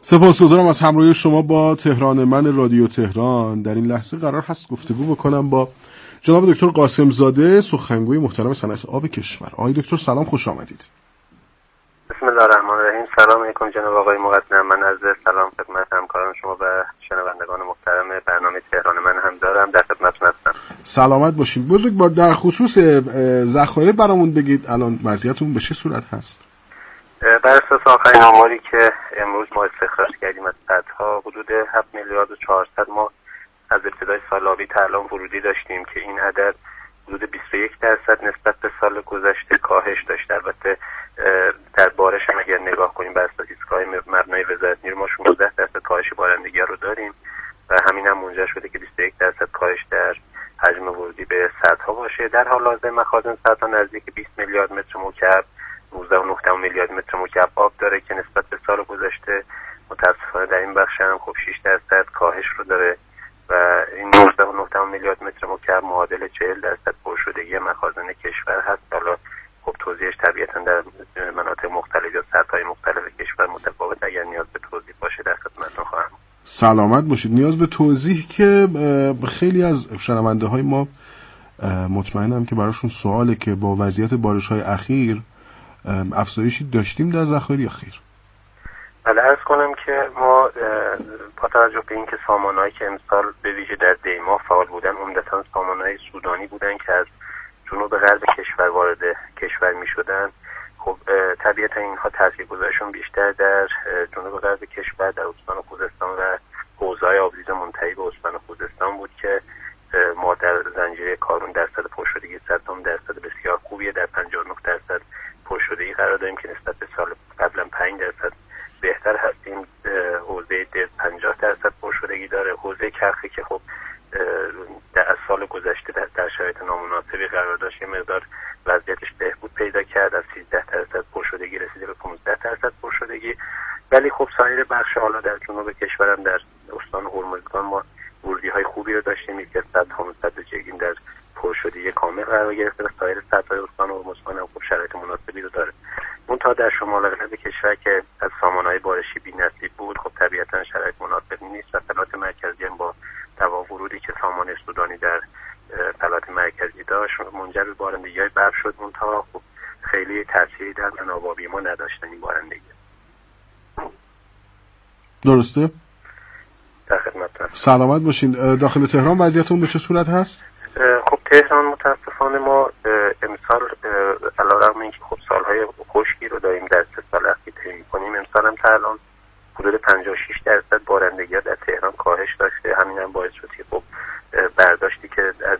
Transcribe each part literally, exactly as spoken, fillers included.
سپاسگزارم از همراهی شما با تهران من رادیو تهران. در این لحظه قرار هست گفتگو بکنم با جناب دکتر قاسم زاده، سخنگوی محترم صنعت آب کشور. آقای دکتر سلام، خوش آمدید. بسم الله الرحمن الرحیم. سلام علیکم جناب آقای مقدم. من از سلام خدمت همکاران شما و شنوندگان محترم برنامه تهران من هم دارم، در خدمتتون هستم. سلامت باشین. بزرگوار، در خصوص ذخایر برامون بگید الان وضعیتون به چه صورت هست؟ بر اساس آخرین آماری که امروز ما استخراج کردیم از سدها، حدود هفت میلیارد و چهارصد ما از ابتدای سال آبی تا الان ورودی داشتیم که این عدد حدود بیست و یک درصد نسبت به سال گذشته کاهش داشت. البته در بارش هم اگر نگاه کنیم بر استاتیستیک‌های مبنای وزارت نیرو ما شانزده درصد کاهش بارندگی رو داریم و همین هم منجر شده که بیست و یک درصد کاهش در حجم ورودی به سدها باشه. در حال حاضر مخازن سدها نزدیک بیست میلیارد متر مکعب، نوزده و نه دهم میلیارد متر مکعب آب داره که نسبت به سال گذشته متاسفانه در این بخش هم خب شش درصد کاهش رو داره و این نوزده و نه دهم میلیارد متر مکعب معادل چهل درصد پرشدگی مخازن کشور هست. حالا خب توضیحش طبیعتاً در مناطق مختلف یا سطح‌های مختلف کشور متفاوت، اگر نیاز به توضیح باشه در خدمتتون خواهم. سلامت باشید. نیاز به توضیح که خیلی از شنونده‌های ما مطمئنم که براشون سواله که با وضعیت بارش‌های اخیر افزایشی داشتیم در ذخایر یا خیر؟ بله، عرض کنم که ما با توجه به اینکه سامانه‌هایی که امسال به ویژه در دیما فعال بودن عمدتاً سامانه‌های سودانی بودن که از جنوب غرب کشور وارد کشور می‌شدن، خب طبیعتا اینها تاثیرگذاریشون بیشتر در جنوب غرب کشور، در استان خوزستان و حوزه‌های آبریز منتهی به استان خوزستان بود که ما در زنجیره کارون درصد پرشدگی صد درصد بسیار خوبیه، در پنجاه و نه درصد پرشدگی قرار داریم که نسبت به سال قبلا پنج درصد بهتر هستیم. حوزه در پنجاه درصد پرشدگی داره. حوزه کرخی که خب در سال گذشته در, در شرایط نامناسبی قرار داشت، یه مقدار وضعیتش بهبود پیدا کرد، از سیزده درصد پرشدگی رسیده به پانزده درصد پرشدگی. ولی خب سایر بخش حالا در جنوب کشورم در استان هرمزگان ما ورودی‌های خوبی رو داشتیم، یکی از سدها سد جگین در پرشدگی کامل قرار گرفته و سایر سدهای استان هرمزگان هم خب شرایط مناسبی رو داره. منتها در شمال غرب کشور که از سامانه‌های بارشی بی‌نصیب بود، خب طبیعتاً شرایط مناسب نیست و فلات مرکزی هم با دوا ورودی که سامانه سودانی در فلات مرکزی داشت منجر به بارندگی‌های برف شد. منتها خب خیلی تأثیری در منابع آبی ما نداشتن این بارندگی. درسته؟ در خدمت هستم. سلامت باشین. داخل تهران وضعیتون به چه صورت هست؟ خب تهران متاسفانه ما امسال علیرغم اینکه خب سالهای خشکی رو داریم در سه سال اخیر طی می‌کنیم، امسال هم تا الان حدود پنجاه و شش درصد بارندگی در تهران کاهش داشته. همین هم باعث شد که خب برداشتی که از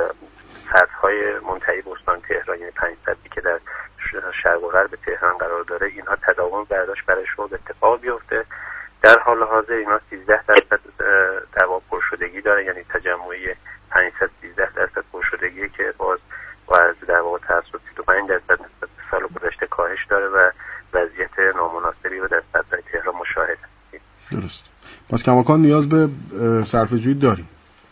سطح‌های منتهی به استان تهران، یعنی پنج سدی که در شرق و غرب تهران قرار داره، اینها تداوم برداشت براشون اتفاق بیفته. در حال حاضر اینا سیزده درصد در واقع پرشدگی داره، یعنی تجمعی پانصد و سیزده درصد پرشدگی که باز با از در واقع تأثیر سی و پنج درصد نسبت به سال گذشته کاهش داره و وضعیت نامناسبی رو در سطح تهران مشاهده هستیم. درست. پس کماکان نیاز به صرفه‌جویی داریم.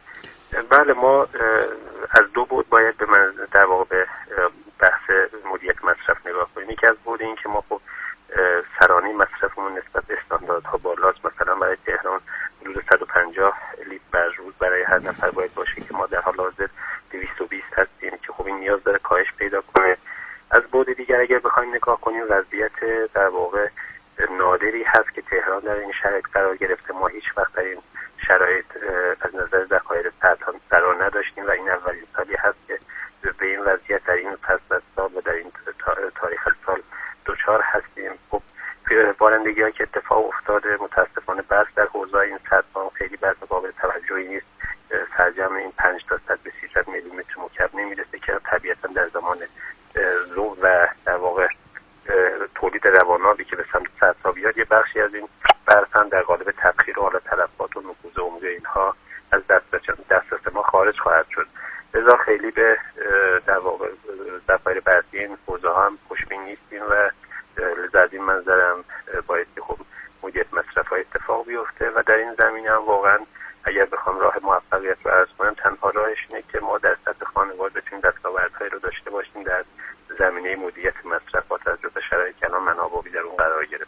بله، ما از دو بود باید به من در واقع به بحث مدیریت مصرف نگاه کنیم. یکی از بود این که ما خب سرانه مصرفمون نسبت به استانداردها بالاست. مثلا برای تهران حدود صد و پنجاه لیتر بر روز برای هر نفر باید باشه که ما در حال حاضر دویست و بیست هستیم که خب این نیاز داره کاهش پیدا کنه. از بعد دیگر اگر بخوایم نگاه کنیم وضعیت در واقع نادری هست که تهران در این شرایط قرار گرفته. ما هیچ وقت در این شرایط از نظر ذخایر سدها قرار نداشتیم و این اولین سالی هست که به این وضعیت در این فصل از سال و در این تاریخ سال دوچار هستیم. خب بارندگی‌هایی که اتفاق افتاده متاسفانه برف در حوزه‌های این سدها خیلی برف قابل توجهی نیست. سرجم این پنج تا صد به سیصد میلیمتر مکعب نمیرسه که طبیعتاً در زمان ذوب و در واقع تولید روانابی که به سمت سدها بیاد، یه بخشی از این برف هم در قالب تبخیر و حالا تلفات و نفوذ عمومی اینها از دسترس ما خارج خواهد شد. لذا خیلی به در واقع ذخایر برفی این حوزه‌ها هم خوشبین نیستیم و لذا از این منظرم باید که خب مدیریت مصرف‌های اتفاق بیفته و در این زمینه هم واقعا اگر بخوام راه موفقیت رو عرض کنم، تنها راهش اینه که ما در سطح خانوار بتونیم دستاوردهایی رو داشته باشیم در زمینه مدیریت مصرف با توجه به شرایطی که الان منابع آبی در اون قرار گرفته.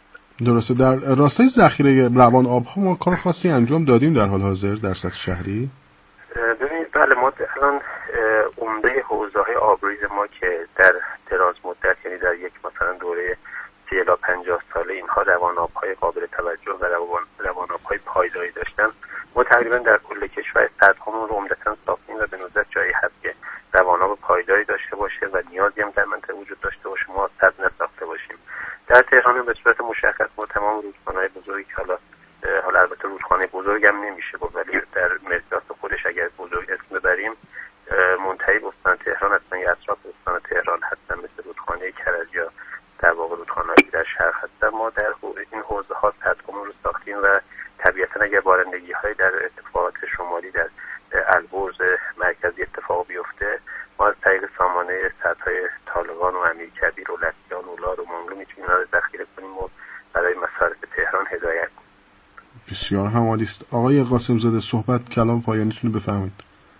درسته. در راستای ذخیره روان آبها ما کار خاصی انجام دادیم در حال حاضر در سطح شهری؟ ببینید بله، ما الان عمده حوزه‌های آبریز ما که در دراز مدت، یعنی در یک مثلا دوره سی الی پنجاه ساله اینها روان آب‌های قابل توجه و روان روان آب‌های پایداری داشتن، ما تقریبا در کل کشور سدهامون رو عمدتاً ساختیم و به ندرت جایی هست که روان آب پایداری داشته باشه و نیازی هم در منطقه وجود داشته باشه ما سد نساخته باشیم. در تهران به صورت مشخص ما تمام رودخانه‌های بزرگی که حالا حالا البته رودخانه بزرگ هم نمیشه بود، ولی در مقیاس خودش اگر بزرگ اسم ببریم منتهی به استان تهران هستن یا اطراف استان تهران هستن، مثل رودخانه کرج یا در واقع رودخانه‌ای در شهر هستن. ما در این حوزه ها سدهامون رو ساختیم و طبیعتا اگر بارندگی‌های در ارتفاعات شمالی در البرز مرکزی اتفاق بیفته، ما از طریق سامانه سدهای طالقان و امیرکبیر و لطیان و اولاد و مانگلو میتونیم اینا رو ذخیره کنیم و برای مصارف تهران هدایت کنیم. بسیار همالی است. آقای قاسم زاده، صحبت کلام پایانیتون رو بفرمایید.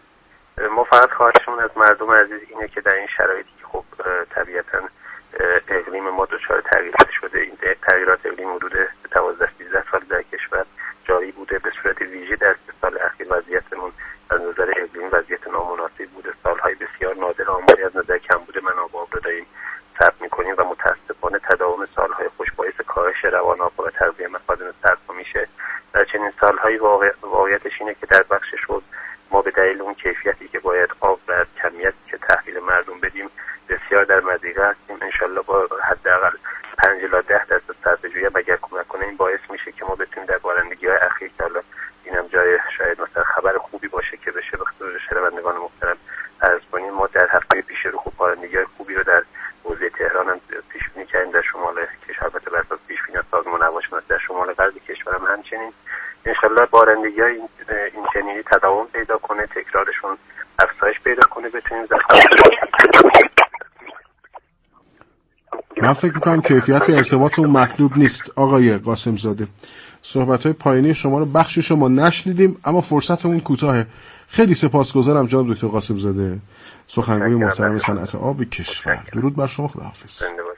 ما فقط خواهشمون از مردم عزیز اینه که در این شرایطی که خب طبیعتا اقلیم ما دچار تغییرات شده، این تغییرات اقلیم حدود دوازده سیزده سال در کشور جاری بوده، به صورت ویژه در سه سال اخیر وضعیتمون از نظر اقلیم وضعیت نامناسب بوده. سالهای بسیار نادر آماری از نظر کمبود منابع آب رو داریم ثبت می‌کنیم و متأسفانه تداوم سالهای خوش باعث کاهش روان آب و تغذیه مخازن سدها میشه. در چنین سالهای واقع... واقعیتش اینه که در بخش شد ما به دلیل اون کیفیتی که باید آب و کمیتی که تحویل مردم بدیم بسیار در مضیقه هستیم. انشالله با حداقل پنج الی ده درصد صرفه‌جویی اگر کمک کنه این باعث میشه که ما بتونیم در بارندگی‌های اخیر که حالا اینم جای شاید مثلا خبر خوبی باشه که بشه به خصوص شنوندگان محترم عرض کنیم، ما در هفته پیش رو خوب بارندگی‌های خوبی رو در حوزه تهران هم پیش بینی کردیم، در شمال کشور البته بر اساس پیش بینی سازمان هوا شناسی در شمال غرب کشور هم همچنین. انشالله بارندگی‌های این این چنینی تداوم پیدا کنه، تکرارشون افزایش پیدا کنه، بتونیم من فکر میکنم کیفیت ارتباط اون مطلوب نیست. آقای قاسم زاده، صحبت‌های پایانی شما رو بخش شما نشنیدیم اما فرصتمون کوتاهه. خیلی سپاسگزارم جناب دکتر قاسم زاده، سخنگوی محترم صنعت آب کشور. درود بر شما، خداحافظ.